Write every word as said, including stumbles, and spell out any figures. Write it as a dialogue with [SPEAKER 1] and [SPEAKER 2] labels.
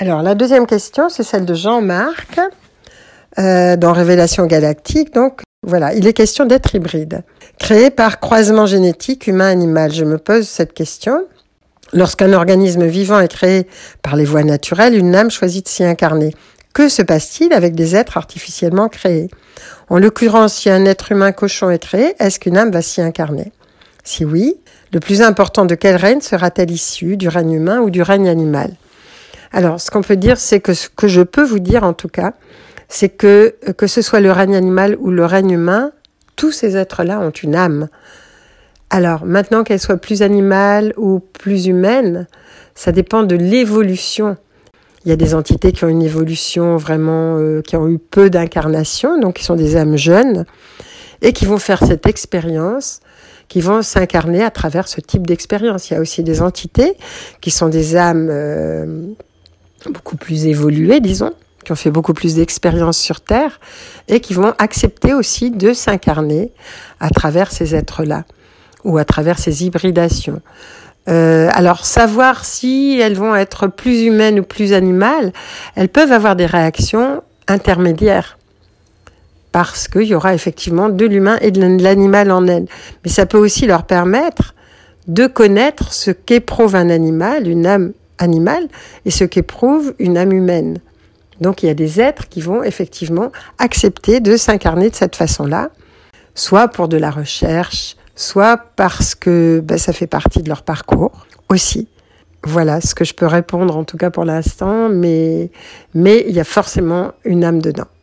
[SPEAKER 1] Alors, la deuxième question, c'est celle de Jean-Marc, euh, dans Révélation galactique. Donc, voilà, il est question d'être hybride, créé par croisement génétique humain-animal. Je me pose cette question. Lorsqu'un organisme vivant est créé par les voies naturelles, une âme choisit de s'y incarner. Que se passe-t-il avec des êtres artificiellement créés ? En l'occurrence, si un être humain cochon est créé, est-ce qu'une âme va s'y incarner ? Si oui, le plus important de quel règne sera-t-elle issue, du règne humain ou du règne animal ? Alors, ce qu'on peut dire, c'est que ce que je peux vous dire en tout cas, c'est que que ce soit le règne animal ou le règne humain, tous ces êtres-là ont une âme. Alors, maintenant qu'elle soit plus animale ou plus humaine, ça dépend de l'évolution. Il y a des entités qui ont une évolution vraiment, euh, qui ont eu peu d'incarnation, donc qui sont des âmes jeunes, et qui vont faire cette expérience, qui vont s'incarner à travers ce type d'expérience. Il y a aussi des entités qui sont des âmes euh, beaucoup plus évoluées, disons, qui ont fait beaucoup plus d'expériences sur Terre, et qui vont accepter aussi de s'incarner à travers ces êtres-là, ou à travers ces hybridations. Euh, alors, savoir si elles vont être plus humaines ou plus animales, elles peuvent avoir des réactions intermédiaires. Parce qu'il y aura effectivement de l'humain et de l'animal en elles. Mais ça peut aussi leur permettre de connaître ce qu'éprouve un animal, une âme animale, et ce qu'éprouve une âme humaine. Donc, il y a des êtres qui vont effectivement accepter de s'incarner de cette façon-là, soit pour de la recherche, soit parce que ben, ça fait partie de leur parcours aussi. Voilà ce que je peux répondre en tout cas pour l'instant, mais mais il y a forcément une âme dedans.